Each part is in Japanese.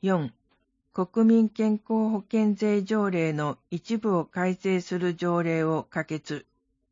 4. 国民健康保険税条例の一部を改正する条例を可決。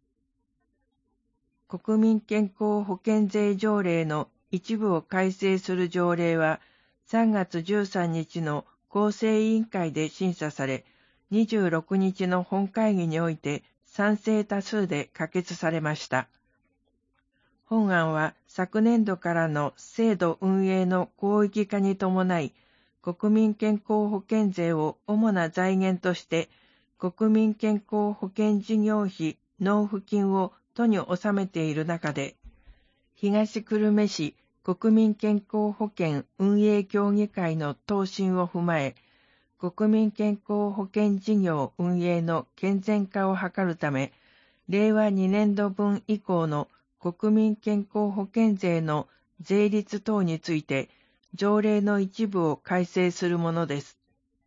国民健康保険税条例の一部を改正する条例は3月13日の厚生委員会で審査され、26日の本会議において賛成多数で可決されました。本案は昨年度からの制度運営の広域化に伴い、国民健康保険税を主な財源として、国民健康保険事業費納付金を都に納めている中で、東久留米市国民健康保険運営協議会の答申を踏まえ、国民健康保険事業運営の健全化を図るため、令和2年度分以降の国民健康保険税の税率等について、条例の一部を改正するものです。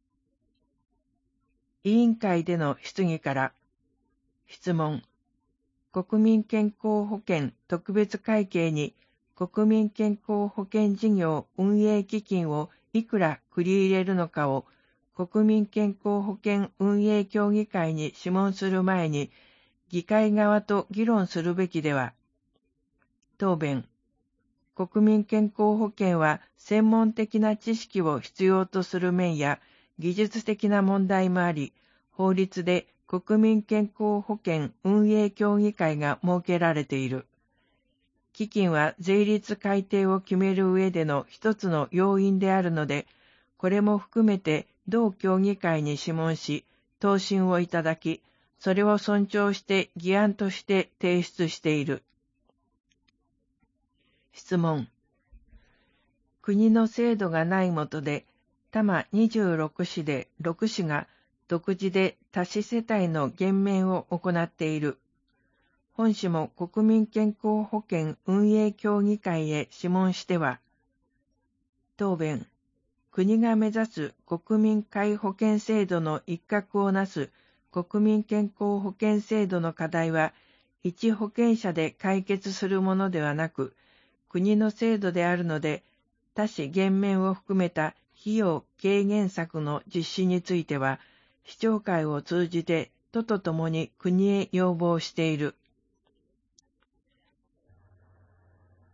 委員会での質疑から、質問。国民健康保険特別会計に国民健康保険事業運営基金をいくら繰り入れるのかを国民健康保険運営協議会に諮問する前に議会側と議論するべきでは。答弁。国民健康保険は専門的な知識を必要とする面や技術的な問題もあり、法律で国民健康保険運営協議会が設けられている。基金は税率改定を決める上での一つの要因であるので、これも含めて同協議会に諮問し、答申をいただき、それを尊重して議案として提出している。質問。国の制度がないもとで、多摩26市で6市が独自で多子世帯の減免を行っている。本市も国民健康保険運営協議会へ諮問しては、答弁。国が目指す国民皆保険制度の一角をなす国民健康保険制度の課題は、一保険者で解決するものではなく、国の制度であるので、多子減免を含めた費用軽減策の実施については、市長会を通じて都とともに国へ要望している。